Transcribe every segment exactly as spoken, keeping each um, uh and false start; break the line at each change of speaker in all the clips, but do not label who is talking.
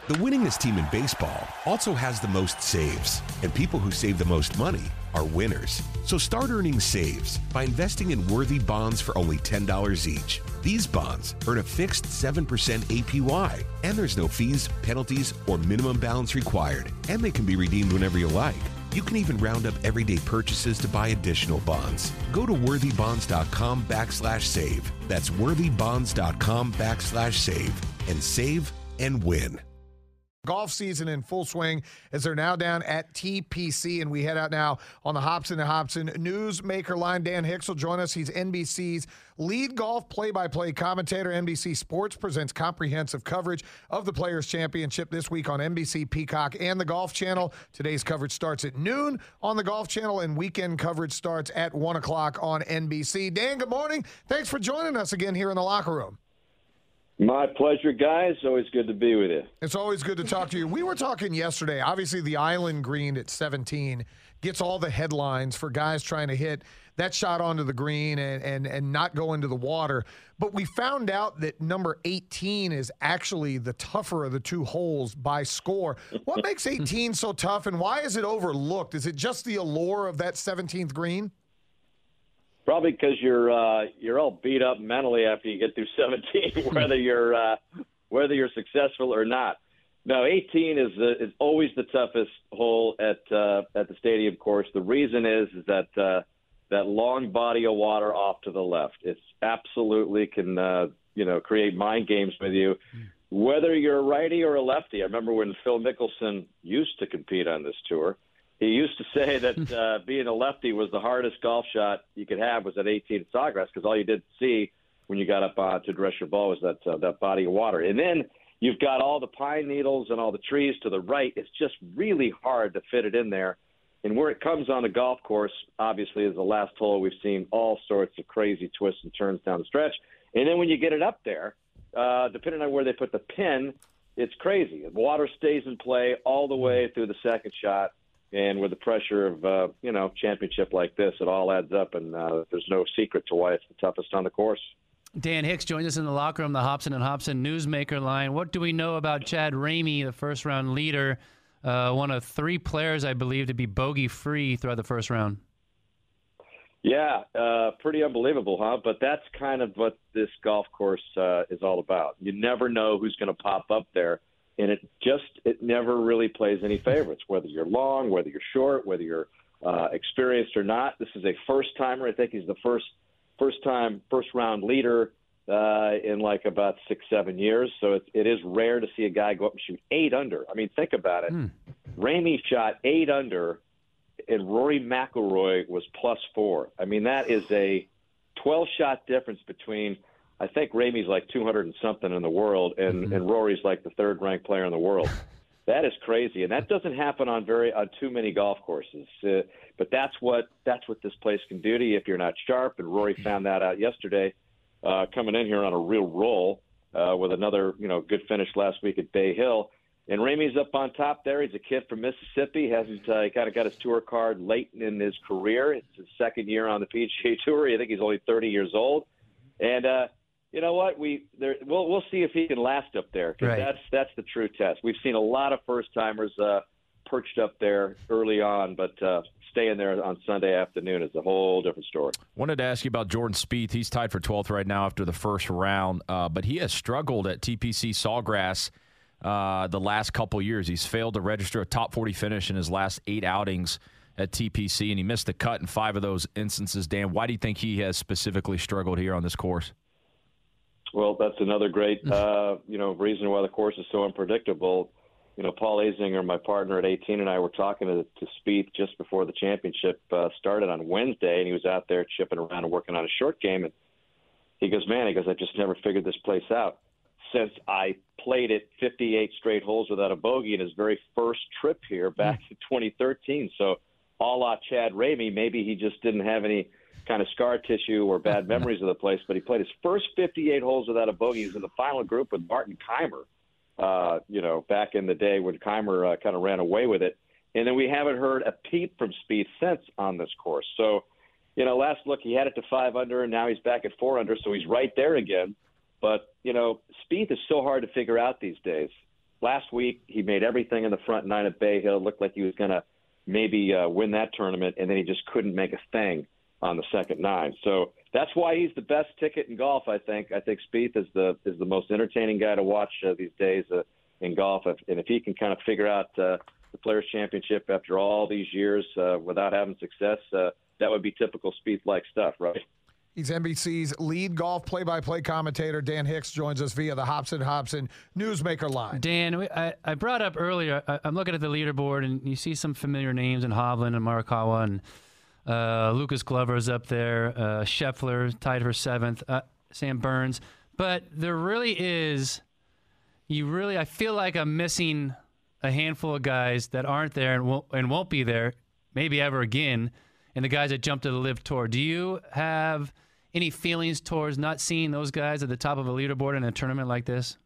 The winningest team in baseball also has the most saves, and people who save the most money are winners. So start earning saves by investing in worthy bonds for only ten dollars each. These bonds earn a fixed seven percent A P Y, and there's no fees, penalties, or minimum balance required, and they can be redeemed whenever you like. You can even round up everyday purchases to buy additional bonds. Go to worthybonds.com backslash save. That's worthybonds.com backslash save and save and win.
Golf season in full swing as they're now down at T P C, and we head out now on the Hobson and Hobson Newsmaker line. Dan Hicks will join us. He's N B C's lead golf play-by-play commentator. N B C Sports presents comprehensive coverage of the Players' Championship this week on N B C, Peacock, and the Golf Channel. Today's coverage starts at noon on the Golf Channel, and weekend coverage starts at one o'clock on N B C. Dan, good morning. Thanks for joining us again here in the locker room.
My pleasure, guys. Always good to be with you.
It's always good to talk to you. We were talking yesterday. Obviously, the Island Green at seventeen gets all the headlines for guys trying to hit that shot onto the green and, and, and not go into the water. But we found out that number eighteen is actually the tougher of the two holes by score. What makes eighteen so tough, and why is it overlooked? Is it just the allure of that seventeenth green?
Probably because you're uh, you're all beat up mentally after you get through seventeen, whether you're uh, whether you're successful or not. No, eighteen is uh, is always the toughest hole at uh, at the stadium course. The reason is is that uh, that long body of water off to the left. It's absolutely can uh, you know create mind games with you, whether you're a righty or a lefty. I remember when Phil Mickelson used to compete on this tour. He used to say that uh, being a lefty was the hardest golf shot you could have was at eighteen at Sawgrass, because all you did see when you got up uh, to address your ball was that uh, that body of water. And then you've got all the pine needles and all the trees to the right. It's just really hard to fit it in there. And where it comes on the golf course, obviously, is the last hole. We've seen all sorts of crazy twists and turns down the stretch. And then when you get it up there, uh, depending on where they put the pin, it's crazy. The water stays in play all the way through the second shot. And with the pressure of, uh, you know, championship like this, it all adds up, and uh, there's no secret to why it's the toughest on the course.
Dan Hicks joins us in the locker room, the Hobson and Hobson Newsmaker line. What do we know about Chad Ramey, the first-round leader, uh, one of three players, I believe, to be bogey-free throughout the first round?
Yeah, uh, pretty unbelievable, huh? But that's kind of what this golf course uh, is all about. You never know who's going to pop up there. And it just it never really plays any favorites, whether you're long, whether you're short, whether you're uh, experienced or not. This is a first timer. I think he's the first first time first round leader uh, in like about six seven years. So it, it is rare to see a guy go up and shoot eight under. I mean, think about it. Mm. Ramey shot eight under, and Rory McIlroy was plus four. I mean, that is a twelve shot difference between. I think Ramey's like two hundred and something in the world, and, mm-hmm. and Rory's like the third ranked player in the world. That is crazy, and that doesn't happen on very on too many golf courses. Uh, but that's what that's what this place can do to you if you're not sharp. And Rory found that out yesterday, uh, coming in here on a real roll uh, with another you know good finish last week at Bay Hill. And Ramey's up on top there. He's a kid from Mississippi. Hasn't uh, kind of got his tour card late in his career. It's his second year on the P G A Tour. I think he's only thirty years old, and. Uh, You know what? We there, we'll we'll see if he can last up there. Cause
right.
That's that's the true test. We've seen a lot of first timers uh, perched up there early on, but uh, staying there on Sunday afternoon is a whole different story.
Wanted to ask you about Jordan Spieth. He's tied for twelfth right now after the first round, uh, but he has struggled at T P C Sawgrass uh, the last couple years. He's failed to register a top forty finish in his last eight outings at T P C, and he missed the cut in five of those instances. Dan, why do you think he has specifically struggled here on this course?
Well, that's another great, uh, you know, reason why the course is so unpredictable. You know, Paul Azinger, my partner at eighteen, and I were talking to, to Spieth just before the championship uh, started on Wednesday, and he was out there chipping around and working on a short game. And he goes, man, he goes, I just never figured this place out. Since I played it fifty-eight straight holes without a bogey in his very first trip here back in twenty thirteen. So a la Chad Ramey, maybe he just didn't have any kind of scar tissue or bad memories of the place, but he played his first fifty-eight holes without a bogey. He was in the final group with Martin Keimer, uh, you know, back in the day when Keimer uh, kind of ran away with it. And then we haven't heard a peep from Spieth since on this course. So, you know, last look, he had it to five under, and now he's back at four under, so he's right there again. But, you know, Spieth is so hard to figure out these days. last week he made everything in the front nine at Bay Hill. Looked like he was going to maybe uh, win that tournament, and then he just couldn't make a thing on the second nine. So that's why he's the best ticket in golf, I think. I think Spieth is the is the most entertaining guy to watch uh, these days uh, in golf. If, and if he can kind of figure out uh, the Players' Championship after all these years uh, without having success, uh, that would be typical Spieth-like stuff, right?
He's N B C's lead golf play-by-play commentator. Dan Hicks joins us via the Hobson Hobson Newsmaker line.
Dan, I, I brought up earlier, I, I'm looking at the leaderboard, and you see some familiar names in Hovland and Morikawa, and uh, Lucas Glover's up there, uh, Scheffler tied for seventh, uh, Sam Burns. But there really is, you really, I feel like I'm missing a handful of guys that aren't there and won't, and won't be there maybe ever again, and the guys that jumped to the Live Tour. Do you have any feelings towards not seeing those guys at the top of a leaderboard in a tournament like this?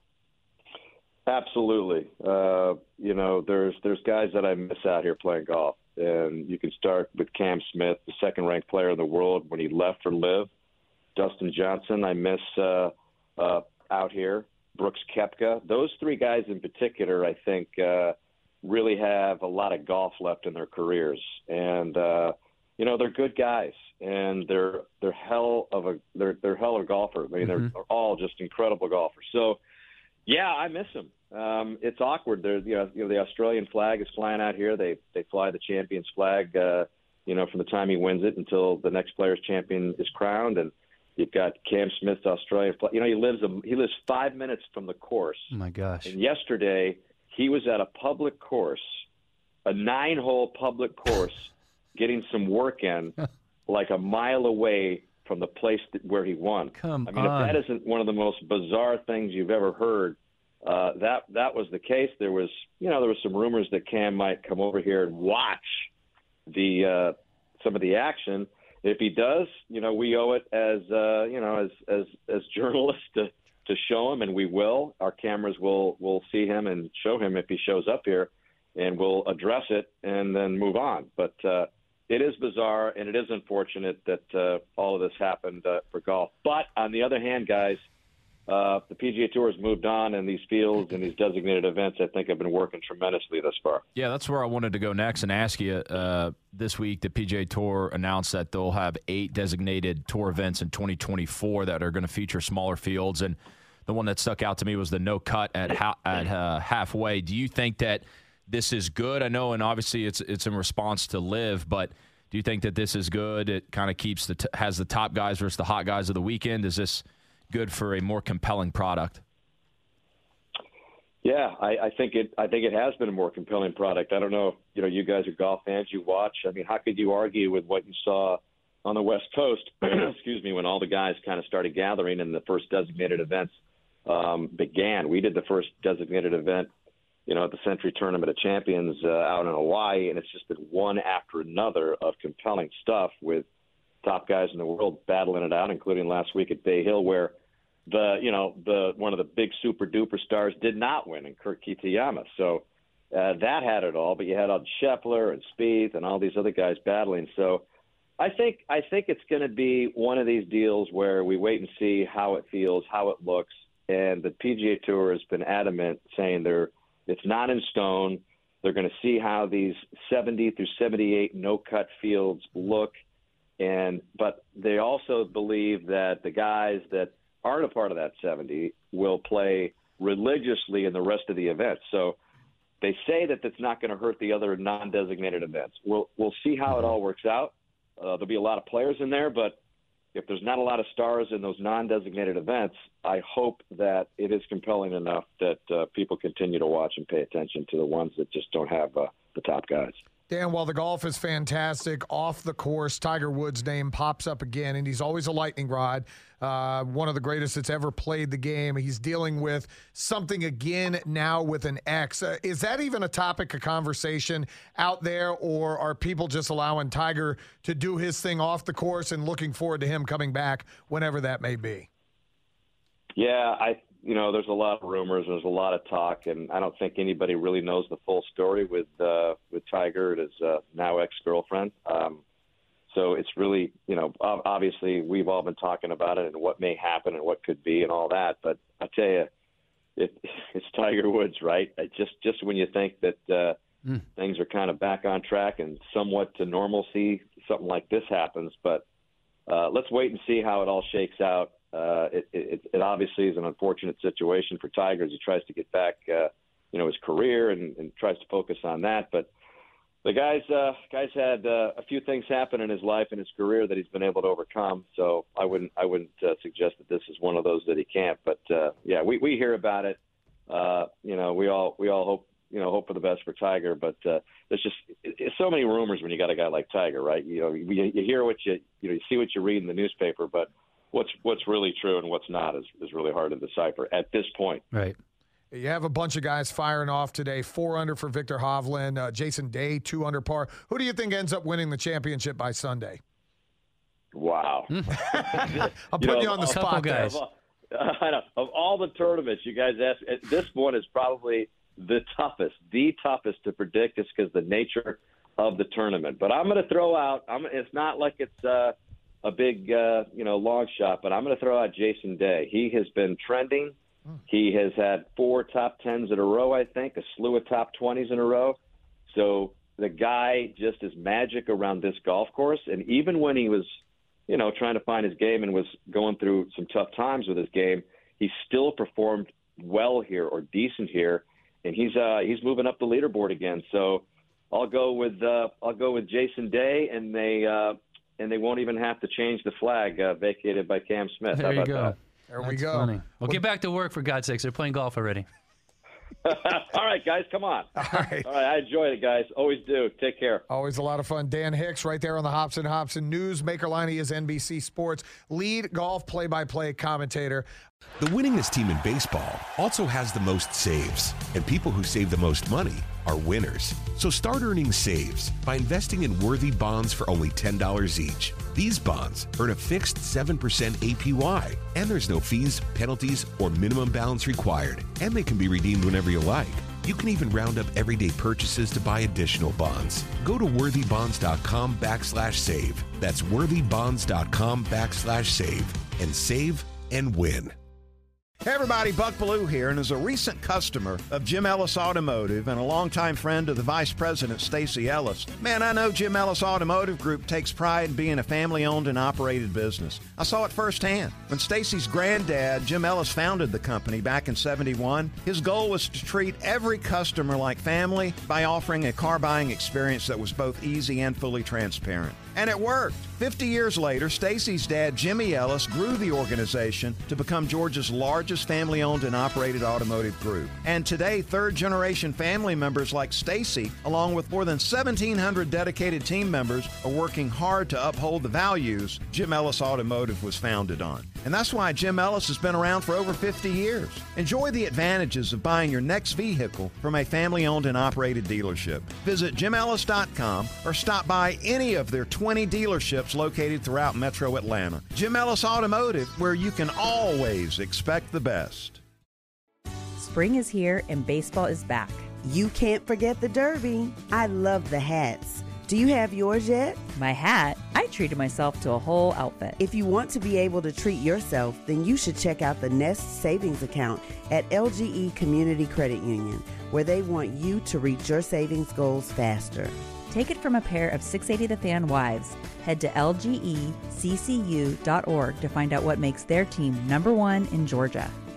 Absolutely. Uh, you know, there's there's guys that I miss out here playing golf. And you can start with Cam Smith, the second-ranked player in the world when he left for Live. Dustin Johnson, I miss uh, uh, out here. Brooks Koepka. Those three guys in particular, I think, uh, really have a lot of golf left in their careers. And, uh, you know, they're good guys. And they're they're hell of a they're they're hell of golfers. I mean, mm-hmm. they're, they're all just incredible golfers. So, yeah, I miss them. Um, it's awkward. There's you know, you know the Australian flag is flying out here. They they fly the champion's flag, uh, you know, from the time he wins it until the next Players' Champion is crowned. And you've got Cam Smith's Australian flag. You know, he lives a, he lives five minutes from the course.
Oh my gosh!
And yesterday he was at a public course, a nine-hole public course, getting some work in. Like a mile away from the place that, where he won.
Come
I mean,
on.
if that isn't one of the most bizarre things you've ever heard, uh, that that was the case. There was, you know, there was some rumors that Cam might come over here and watch the uh, some of the action. If he does, you know, we owe it as uh, you know, as as as journalists to to show him, and we will. Our cameras will will see him and show him if he shows up here, and we'll address it and then move on. But uh, it is bizarre, and it is unfortunate that uh, all of this happened uh, for golf. But on the other hand, guys, uh, the P G A Tour has moved on, and these fields and these designated events, I think, have been working tremendously thus far.
Yeah, that's where I wanted to go next and ask you. Uh, this week, the P G A Tour announced that they'll have eight designated tour events in twenty twenty-four that are going to feature smaller fields, and the one that stuck out to me was the no cut at ha- at uh, halfway. Do you think that this is good? I know, and obviously it's it's in response to Live, but do you think that this is good? It kind of keeps the t- has the top guys versus the hot guys of the weekend. Is this good for a more compelling product?
Yeah, I, I think it. I think it has been a more compelling product. I don't know. You know, you guys are golf fans. You watch. I mean, how could you argue with what you saw on the West Coast? excuse me, when all the guys kind of started gathering and the first designated events um, began. We did the first designated event, you know, at the Century Tournament of Champions uh, out in Hawaii, and it's just been one after another of compelling stuff with top guys in the world battling it out, including last week at Bay Hill, where the, you know, the one of the big super duper stars did not win, in Kurt Kitayama. So uh, that had it all, but you had all Scheffler and Spieth and all these other guys battling. So I think I think it's going to be one of these deals where we wait and see how it feels, how it looks, and the P G A Tour has been adamant, saying they're it's not in stone. They're going to see how these seventy through seventy-eight no-cut fields look, and but they also believe that the guys that aren't a part of that seventy will play religiously in the rest of the events. So they say that that's not going to hurt the other non-designated events. We'll we'll see how it all works out. Uh, there'll be a lot of players in there, but if there's not a lot of stars in those non-designated events, I hope that it is compelling enough that uh, people continue to watch and pay attention to the ones that just don't have uh, the top guys.
Dan, while the golf is fantastic, off the course, Tiger Woods' name pops up again, and he's always a lightning rod, uh, one of the greatest that's ever played the game. He's dealing with something again now with an ex. Uh, is that even a topic of conversation out there, or are people just allowing Tiger to do his thing off the course and looking forward to him coming back whenever that may be?
Yeah, I you know, there's a lot of rumors, there's a lot of talk, and I don't think anybody really knows the full story with uh, with Tiger and his uh, now ex-girlfriend. Um, so it's really, you know, obviously we've all been talking about it and what may happen and what could be and all that. But I tell you, it, it's Tiger Woods, right? It just just when you think that uh, mm. things are kind of back on track and somewhat to normalcy, something like this happens. But uh, let's wait and see how it all shakes out. Uh, it, it, it obviously is an unfortunate situation for Tiger as he tries to get back, uh, you know, his career and, and tries to focus on that. But the guy's uh, guy's had uh, a few things happen in his life and his career that he's been able to overcome. So I wouldn't I wouldn't uh, suggest that this is one of those that he can't. But uh, yeah, we, we hear about it. Uh, you know, we all we all hope you know hope for the best for Tiger. But uh, there's just it's so many rumors when you got a guy like Tiger, right? You know, you, you hear what you you know you see what you read in the newspaper, but what's what's really true and what's not is is really hard to decipher at this point.
Right.
You have a bunch of guys firing off today. Four under for Viktor Hovland. Uh, Jason Day, two under par. Who do you think ends up winning the championship by Sunday?
Wow.
I'm putting you, know, you on the spot,
guys.
Of, uh, of all the tournaments you guys asked, this one is probably the toughest, the toughest to predict just because the nature of the tournament. But I'm going to throw out, I'm, it's not like it's uh, a big, uh, you know, long shot, but I'm going to throw out Jason Day. He has been trending. He has had four top tens in a row, I think, a slew of top twenties in a row. So the guy just is magic around this golf course. And even when he was, you know, trying to find his game and was going through some tough times with his game, he still performed well here or decent here. And he's uh, he's moving up the leaderboard again. So I'll go with uh, I'll go with Jason Day, and they uh, and they won't even have to change the flag uh, vacated by Cam Smith.
There
How
you
about
go.
that?
There
That's
we go.
Funny. Well, get back to work, for God's sakes. They're playing golf already.
All right, guys, come on.
All right.
All right, I enjoyed it, guys. Always do. Take care.
Always a lot of fun. Dan Hicks right there on the Hobson Hobson News Maker line. He is N B C Sports lead golf play-by-play commentator.
The winningest team in baseball also has the most saves, and people who save the most money are winners. So start earning saves by investing in worthy bonds for only ten dollars each. These bonds earn a fixed seven percent A P Y, and there's no fees, penalties, or minimum balance required, and they can be redeemed whenever you like. You can even round up everyday purchases to buy additional bonds. Go to worthybonds.com backslash save. That's worthybonds.com backslash save and save and win.
Hey everybody, Buck Bellew here, and as a recent customer of Jim Ellis Automotive and a longtime friend of the Vice President, Stacy Ellis, man, I know Jim Ellis Automotive Group takes pride in being a family-owned and operated business. I saw it firsthand. When Stacy's granddad, Jim Ellis, founded the company back in seventy-one, his goal was to treat every customer like family by offering a car-buying experience that was both easy and fully transparent. And it worked. fifty years later, Stacy's dad, Jimmy Ellis, grew the organization to become Georgia's largest family-owned and operated automotive group. And today, third-generation family members like Stacy, along with more than seventeen hundred dedicated team members, are working hard to uphold the values Jim Ellis Automotive was founded on. And that's why Jim Ellis has been around for over fifty years. Enjoy the advantages of buying your next vehicle from a family-owned and operated dealership. Visit jim ellis dot com or stop by any of their twenty dealerships located throughout Metro Atlanta. Jim Ellis Automotive, where you can always expect the best.
Spring is here and baseball is back.
You can't forget the Derby. I love the hats. Do you have yours yet?
My hat? I treated myself to a whole outfit.
If you want to be able to treat yourself, then you should check out the Nest Savings Account at L G E Community Credit Union, where they want you to reach your savings goals faster.
Take it from a pair of six eighty The Fan wives. Head to L G E C C U dot org to find out what makes their team number one in Georgia.